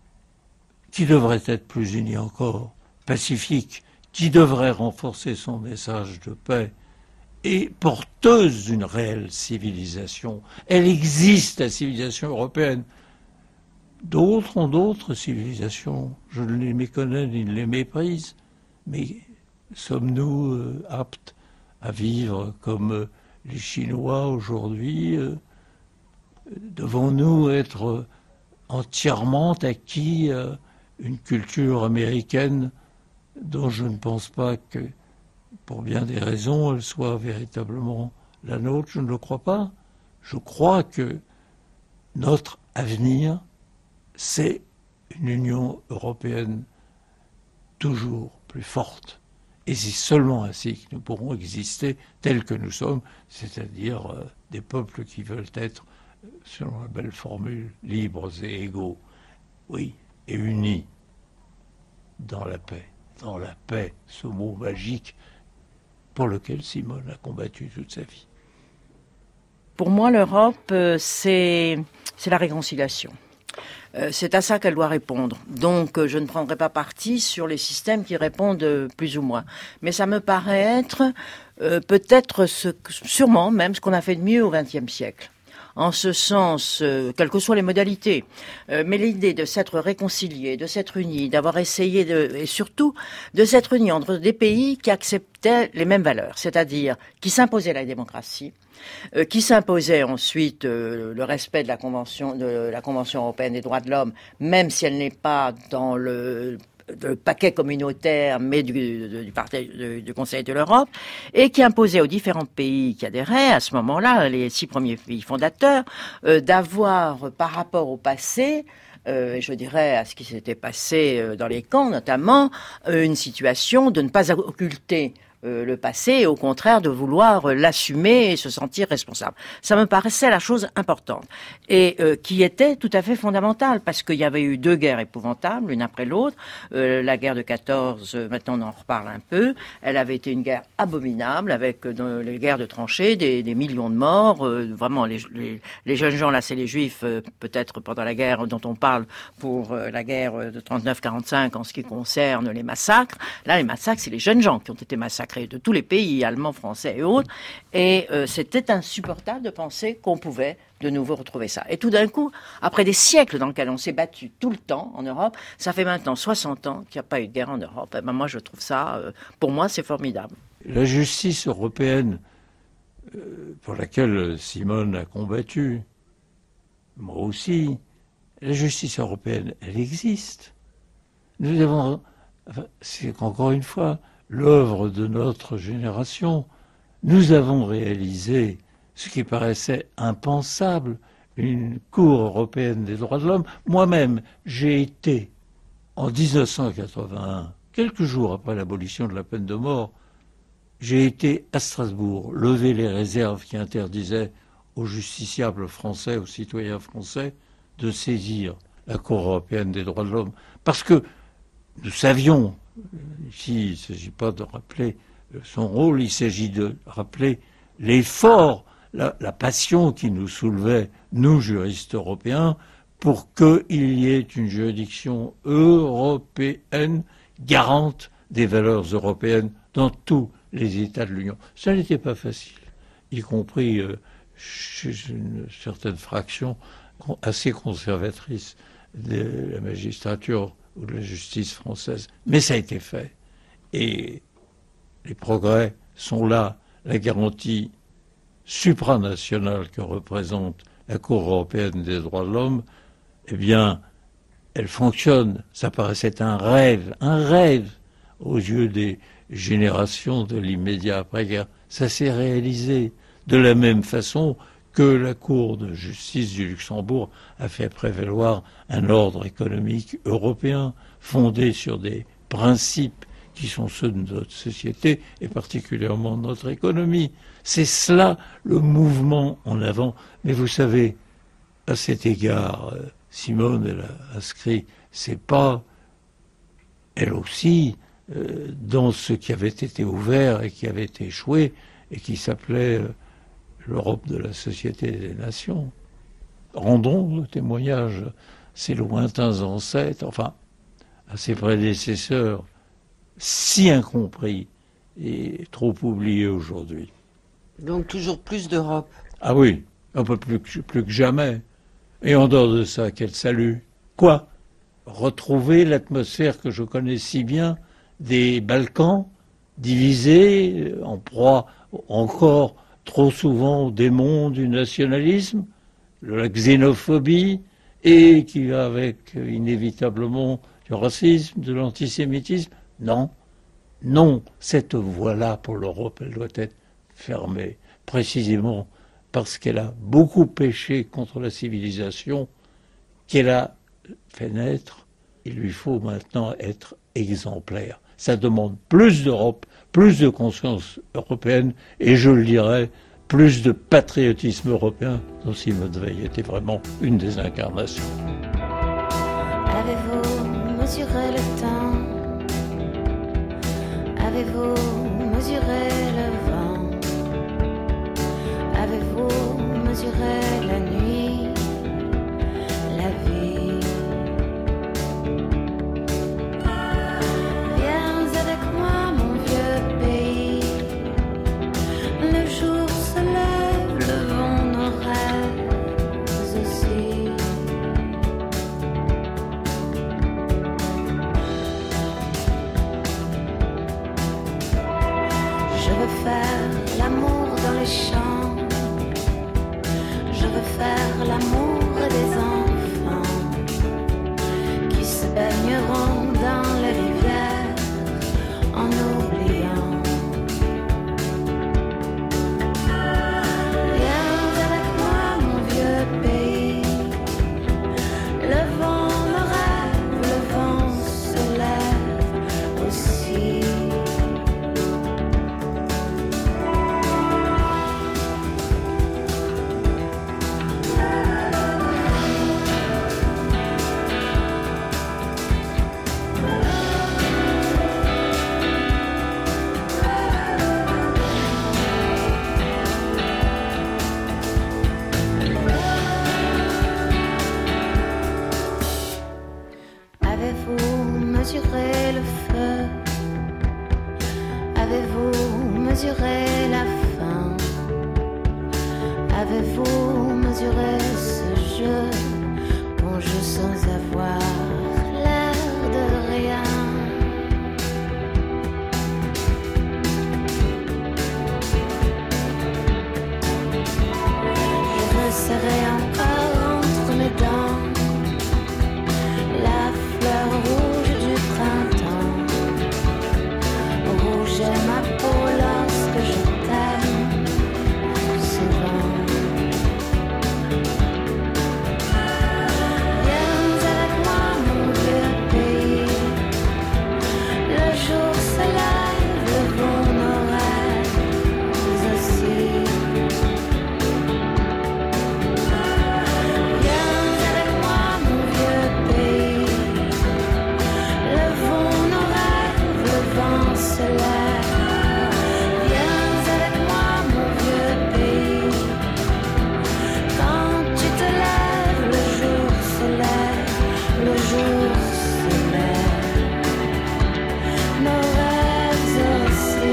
qui devrait être plus unie encore, pacifique, qui devrait renforcer son message de paix, et porteuse d'une réelle civilisation. Elle existe, la civilisation européenne. D'autres ont d'autres civilisations. Je ne les méconnais ni ne les méprise. Mais sommes-nous euh, aptes à vivre comme euh, les Chinois aujourd'hui? euh, Devons-nous être euh, entièrement acquis à une culture américaine dont je ne pense pas que, pour bien des raisons, elle soit véritablement la nôtre? Je ne le crois pas. Je crois que notre avenir, c'est une Union européenne toujours plus forte. Et c'est seulement ainsi que nous pourrons exister tels que nous sommes, c'est-à-dire euh, des peuples qui veulent être, selon la belle formule, libres et égaux. Oui, et unis dans la paix. Dans la paix, ce mot magique pour lequel Simone a combattu toute sa vie. Pour moi, l'Europe, c'est, c'est la réconciliation. Euh, c'est à ça qu'elle doit répondre. Donc, euh, je ne prendrai pas parti sur les systèmes qui répondent euh, plus ou moins. Mais ça me paraît être euh, peut-être ce, sûrement même ce qu'on a fait de mieux au vingtième siècle. En ce sens, euh, quelles que soient les modalités, euh, mais l'idée de s'être réconciliés, de s'être unis, d'avoir essayé de, et surtout de s'être unis entre des pays qui acceptaient les mêmes valeurs, c'est-à-dire qui s'imposaient la démocratie, euh, qui s'imposaient ensuite euh, le respect de la convention, de la Convention européenne des droits de l'homme, même si elle n'est pas dans le de paquet communautaire, mais du, du, du, parti, du, du Conseil de l'Europe, et qui imposait aux différents pays qui adhéraient, à ce moment-là, les six premiers pays fondateurs, euh, d'avoir, par rapport au passé, euh, je dirais à ce qui s'était passé euh, dans les camps notamment, euh, une situation de ne pas occulter Euh, le passé et au contraire de vouloir euh, l'assumer et se sentir responsable. Ça me paraissait la chose importante et euh, qui était tout à fait fondamentale parce qu'il y avait eu deux guerres épouvantables, l'une après l'autre. Euh, la guerre de quatorze, euh, maintenant on en reparle un peu, elle avait été une guerre abominable avec euh, dans les guerres de tranchées, des, des millions de morts. Euh, vraiment, les, les, les jeunes gens, là c'est les juifs, euh, peut-être pendant la guerre dont on parle pour euh, la guerre de trente-neuf quarante-cinq en ce qui concerne les massacres. Là, les massacres, c'est les jeunes gens qui ont été massacrés de tous les pays, allemands, français et autres, et euh, c'était insupportable de penser qu'on pouvait de nouveau retrouver ça. Et tout d'un coup, après des siècles dans lesquels on s'est battu tout le temps en Europe, ça fait maintenant soixante ans qu'il n'y a pas eu de guerre en Europe. Et ben moi, je trouve ça, euh, pour moi, c'est formidable. La justice européenne, euh, pour laquelle Simone a combattu, moi aussi, la justice européenne, elle existe. Nous avons, enfin, c'est encore une fois, l'œuvre de notre génération. Nous avons réalisé ce qui paraissait impensable, une Cour européenne des droits de l'homme. Moi-même, j'ai été, en dix-neuf cent quatre-vingt-un, quelques jours après l'abolition de la peine de mort, j'ai été à Strasbourg, lever les réserves qui interdisaient aux justiciables français, aux citoyens français, de saisir la Cour européenne des droits de l'homme. Parce que nous savions, ici il ne s'agit pas de rappeler son rôle, il s'agit de rappeler l'effort, la, la passion qui nous soulevait, nous juristes européens, pour qu'il y ait une juridiction européenne garante des valeurs européennes dans tous les États de l'Union. Ça n'était pas facile, y compris euh, chez une certaine fraction assez conservatrice de la magistrature ou de la justice française. Mais ça a été fait. Et les progrès sont là. La garantie supranationale que représente la Cour européenne des droits de l'homme, eh bien, elle fonctionne. Ça paraissait un rêve, un rêve aux yeux des générations de l'immédiat après-guerre. Ça s'est réalisé de la même façon que la Cour de justice du Luxembourg a fait prévaloir un ordre économique européen fondé sur des principes qui sont ceux de notre société et particulièrement de notre économie. C'est cela le mouvement en avant. Mais vous savez, à cet égard, Simone, elle a inscrit ses pas, elle aussi, euh, dans ce qui avait été ouvert et qui avait échoué et qui s'appelait euh, l'Europe de la Société des Nations. Rendons le témoignage à ses lointains ancêtres, enfin, à ses prédécesseurs, si incompris et trop oubliés aujourd'hui. Donc toujours plus d'Europe. Ah oui, un peu plus, plus que jamais. Et en dehors de ça, quel salut. Quoi? Retrouver l'atmosphère que je connais si bien des Balkans, divisés, en proie encore trop souvent au démon du nationalisme, de la xénophobie, et qui va avec inévitablement du racisme, de l'antisémitisme. Non, non, cette voie-là pour l'Europe, elle doit être fermée, précisément parce qu'elle a beaucoup péché contre la civilisation, qu'elle a fait naître. Il lui faut maintenant être exemplaire. Ça demande plus d'Europe, plus de conscience européenne, et je le dirais, plus de patriotisme européen, dont Simone Veil était vraiment une des incarnations. Avez-vous mesuré le temps? Avez-vous mesuré le vent? Avez-vous mesuré la nuit, la vie? veux faire l'amour dans les champs. Je veux faire l'amour des enfants qui se baigneront dans les rivières en oubliant. Viens avec moi mon vieux pays. Le vent me rêve, le vent se lève aussi. Avez-vous mesuré le feu? Avez-vous mesuré la faim? Avez-vous mesuré ce jeu qu'on joue sans avoir l'air de rien? Je veux serrer encore entre mes dents la fleur rouge du printemps. Rouge est ma peau lorsque je t'aime souvent. Viens avec moi mon vieux pays. Le jour se lève, le vent nos rêves aussi. Viens avec moi mon vieux pays. Le vent nous rêve, le vent se lève. Viens avec moi mon vieux pays. Quand tu te lèves, le jour se lève, le jour se lève. Nos rêves aussi.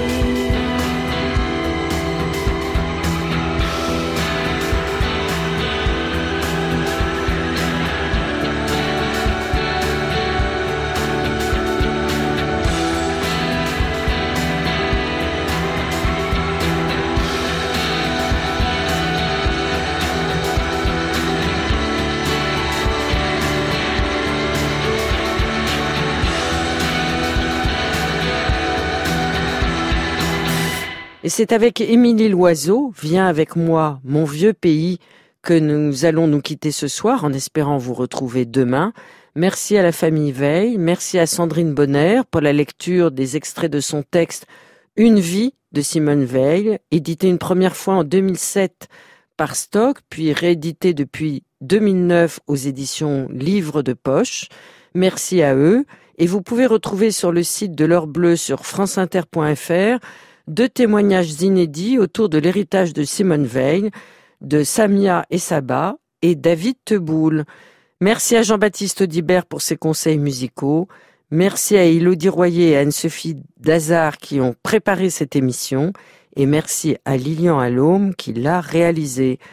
Et c'est avec Émilie Loiseau, Viens avec moi, mon vieux pays, que nous allons nous quitter ce soir en espérant vous retrouver demain. Merci à la famille Veil, merci à Sandrine Bonner pour la lecture des extraits de son texte Une vie de Simone Veil, édité une première fois en deux mille sept par Stock, puis réédité depuis deux mille neuf aux éditions Livres de Poche. Merci à eux. Et vous pouvez retrouver sur le site de l'Heure Bleue sur franceinter point f r deux témoignages inédits autour de l'héritage de Simone Veil, de Samia et Saba et David Teboul. Merci à Jean-Baptiste Audibert pour ses conseils musicaux. Merci à Élodie Royer et Anne-Sophie Dazard qui ont préparé cette émission. Et merci à Lilian Allôme qui l'a réalisée.